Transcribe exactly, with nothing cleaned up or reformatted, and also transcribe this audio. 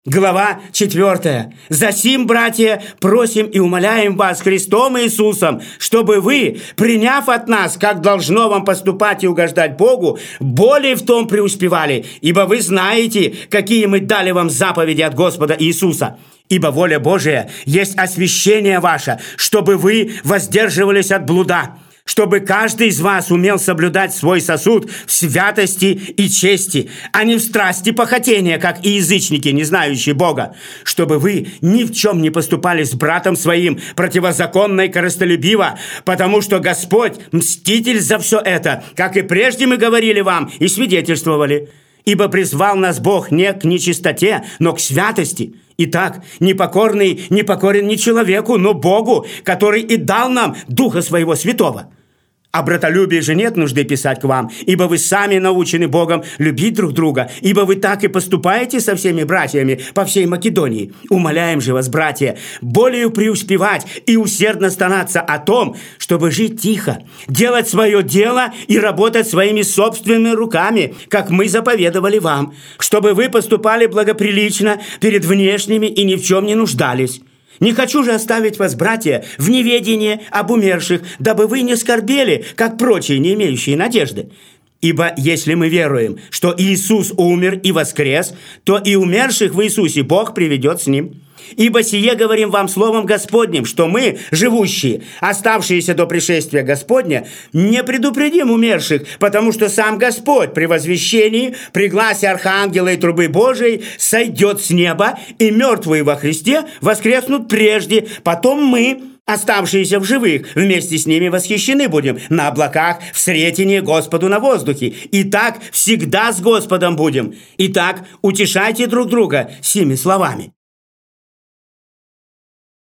Глава четвертая. «Засим, братья, просим и умоляем вас Христом Иисусом, чтобы вы, приняв от нас, как должно вам поступать и угождать Богу, более в том преуспевали, ибо вы знаете, какие мы дали вам заповеди от Господа Иисуса. Ибо воля Божия есть освящение ваше, чтобы вы воздерживались от блуда, чтобы каждый из вас умел соблюдать свой сосуд в святости и чести, а не в страсти похотения, как и язычники, не знающие Бога, чтобы вы ни в чем не поступали с братом своим противозаконно и корыстолюбиво, потому что Господь мститель за все это, как и прежде мы говорили вам и свидетельствовали. Ибо призвал нас Бог не к нечистоте, но к святости. Итак, непокорный не покорен не человеку, но Богу, который и дал нам Духа Своего Святого. О братолюбии же нет нужды писать к вам, ибо вы сами научены Богом любить друг друга, ибо вы так и поступаете со всеми братьями по всей Македонии. Умоляем же вас, братья, более преуспевать и усердно стараться о том, чтобы жить тихо, делать свое дело и работать своими собственными руками, как мы заповедовали вам, чтобы вы поступали благоприлично перед внешними и ни в чем не нуждались. Не хочу же оставить вас, братья, в неведении об умерших, дабы вы не скорбели, как прочие, не имеющие надежды. Ибо если мы веруем, что Иисус умер и воскрес, то и умерших в Иисусе Бог приведет с Ним. Ибо сие говорим вам словом Господним, что мы, живущие, оставшиеся до пришествия Господня, не предупредим умерших, потому что сам Господь при возвещении, при гласе архангела и трубы Божией сойдет с неба, и мертвые во Христе воскреснут прежде, потом мы, оставшиеся в живых, вместе с ними восхищены будем на облаках в сретении Господу на воздухе. И так всегда с Господом будем. Итак, утешайте друг друга сими словами».